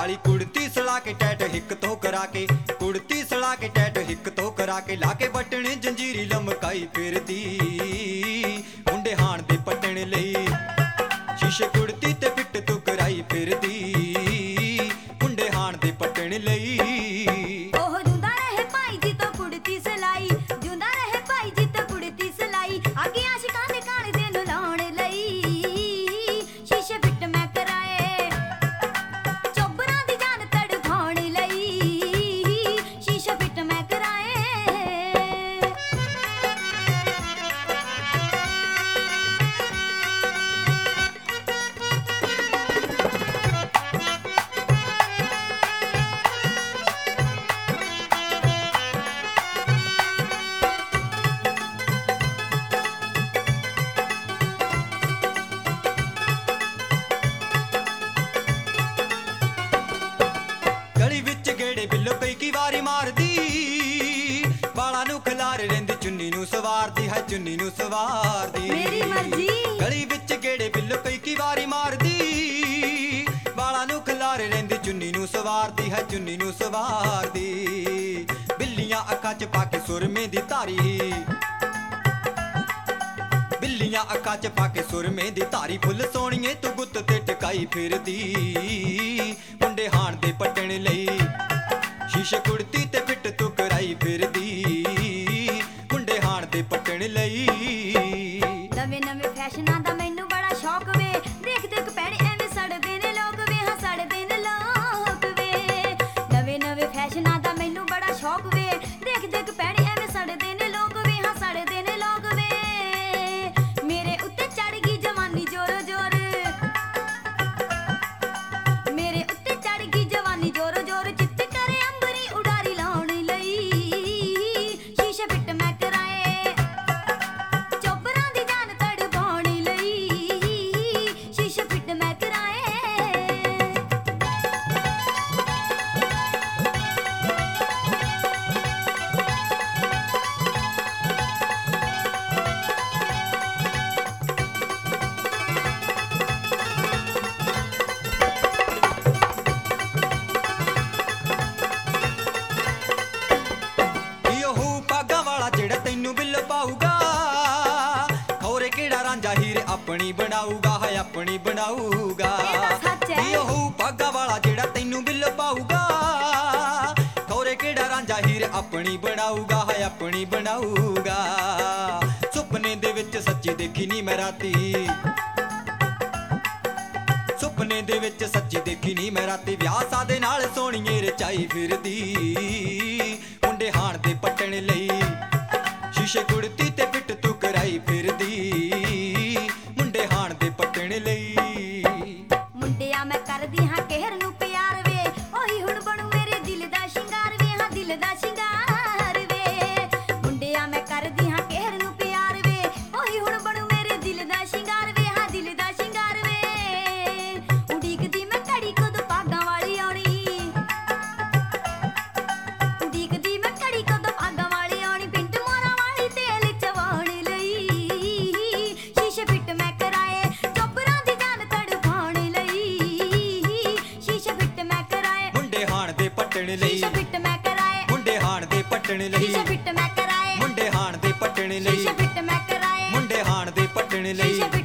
काली कुड़ती सड़ा के टैट हिक तो करा के, कुड़ती सड़ा के टैट हिक तो करा के, लाके बटने जंजीरी लमकाई फिरदी मुंडे हाण दे पटण लई। शीशे कुड़ती ते फिट तू कराई फिरदी मुंडे हाण दे पटण लई। ओह जुंदा रहे भाई जी तो कुड़ती सलाई, जुंदा रहे भाई जी तो कुड़ती सलाई, आगे आशिकां दे कान दे नु लाउण लई। शीशे फिट मैं कराए चोबरां दी जान तड़फाउण लई, शीशे फिट मैं कराए। गली विच गेड़े बिल्लो कई वारी मारदी, बालां नू खिलार रहिंदी चुन्नी नू सवारदी है, चुन्नी नू सवारदी। मेरी मर्जी। गली विच गेड़े बिल्लो कई वारी मारदी, बालां नू खिलार रहिंदी चुन्नी नू सवारदी है, चुन्नी नू सवारदी। बिल्लियां अक्खां च पाके सुरमे दी धारी, बिल्लियां अक्खां च पाके सुरमे दी धारी, फुੱਲ सोहणीए तू गुੱਤ ते टकाई फिरदी मुंडे हाण दे पटण लई। शीशे कुड़ती ते फिट तू कराई फिरदी मुंडे हाण दे पटण लई। नवे नवे फैशनां दा मैनू बड़ा शौक वे, देख देख पैणे एवें सड़दे ने लोग वे, हाँ सड़दे ने लोग वे। नवे नवे फैशनां दा मैनू बड़ा शौक वे, देख देख पैणे एवें सड़दे ने लोग वे, हाँ सड़दे ने लोग वे। मेरे उत्ते चढ़ गई जवानी जोरो जोर, मेरे उत्ते चढ़ गई जवानी जोरो जोर, चित्त करे अंबरी उडारी लाउण लई। शीशे फिट मैं कराए चोबरां दी जान तड़फाउण लई, शीशे फिट मैं कराए। ਇਹੋ ਪਾਗਾ ਵਾਲਾ ਜਿਹੜਾ ਤੈਨੂੰ ਬਿੱਲ ਪਾਊਗਾ, ਖੌਰੇ ਕਿਹੜਾ ਰਾਂਝਾ ਹੀਰ ਆਪਣੀ ਬਣਾਊਗਾ, ਹੈ ਆਪਣੀ ਬਣਾਊਗਾ। ਇਹ ਤਾਂ ਸੱਚ ਹੈ। ਇਹੋ ਪਾਗਾ ਵਾਲਾ ਜਿਹੜਾ ਤੈਨੂੰ ਬਿੱਲ ਪਾਊਗਾ, ਖੌਰੇ ਕਿਹੜਾ ਰਾਂਝਾ ਹੀਰ ਆਪਣੀ ਬਣਾਊਗਾ, ਹੈ ਆਪਣੀ ਬਣਾਊਗਾ। ਸੁਪਨੇ ਦੇ ਵਿੱਚ ਸੱਚੀ ਦੇਖੀ ਨੀ ਮੈਂ ਰਾਤੀ, ਸੁਪਨੇ ਦੇ ਵਿੱਚ ਸੱਚੀ ਦੇਖੀ ਨੀ ਮੈਂ ਰਾਤੀ, ਵਿਆਹ ਸਾਦੇ ਨਾਲ ਸੋਹਣੀਏ ਰਚਾਈ ਫਿਰਦੀ ਮੁੰਡੇ ਹਾਣ ਦੇ ਪਟਣ ਲਈ। ਸ਼ੀਸ਼ੇ ਕੁੜਤੀ ਤੇ ਫਿੱਟ ਤੂੰ ਕਰਾਈ ਫਿਰਦੀ ਮੁੰਡੇ ਹਾਣ ਦੇ ਪਟਣ ਲਈ। ਮੁੰਡਿਆ ਮੈਂ ਕਰਦੀ ਹਾਂ ਕਹਿਰ ਨੂੰ ਪਿਆਰ ਵੇ, ਉਹੀ ਹੁਣ ਬਣੂ ਮੇਰੇ ਦਿਲ ਦਾ ਸ਼ਿੰਗਾਰ ਵੇ, ਹਾਂ ਦਿਲ ਦਾ ਸ਼ਿੰਗਾਰ ਵੇ। ਮੁੰਡਿਆ ਮੈਂ ਕਰਦੀ ਹਾਂ ਕਹਿਰ ਨੂੰ ਪਿਆਰ ਵੇ, ਉਹੀ ਹੁਣ ਬਣੂ ਮੇਰੇ ਦਿਲ ਦਾ ਸ਼ਿੰਗਾਰ ਵੇ, ਹਾਂ ਦਿਲ ਦਾ ਸ਼ਿੰਗਾਰ ਵੇ। ਉਡੀਕਦੀ ਮੈਂ ਘੜੀ ਕਦੋਂ ਭਾਗਾਂ ਵਾਲੀ ਆਉਣੀ, ਉਡੀਕਦੀ ਮੈਂ ਘੜੀ ਕਦੋਂ ਭਾਗਾਂ ਵਾਲੀ ਆਉਣੀ, ਪਿੰਡ ਮੋਰਾਂ ਵਾਲੀ ਤੇਲ ਚਵਾਉਣ ਲਈ। ਸ਼ੀਸ਼ੇ ਫਿੱਟ ਮੈਂ कराए चोबरां दी जान तड़फाउण लई, शीशे फिट मैं कराए ਮੁੰਡੇ ਹਾਣ ਦੇ ਪਟਣ ਲਈ। शीशे फिट मैं कराए ਮੁੰਡੇ ਹਾਣ ਦੇ ਪਟਣ ਲਈ। शीशे फिट मैं कराए ਮੁੰਡੇ ਹਾਣ ਦੇ ਪਟਣ ਲਈ। शीशे फिट मैं कराए ਮੁੰਡੇ ਹਾਣ ਦੇ ਪਟਣ ਲਈ। शीशे फिट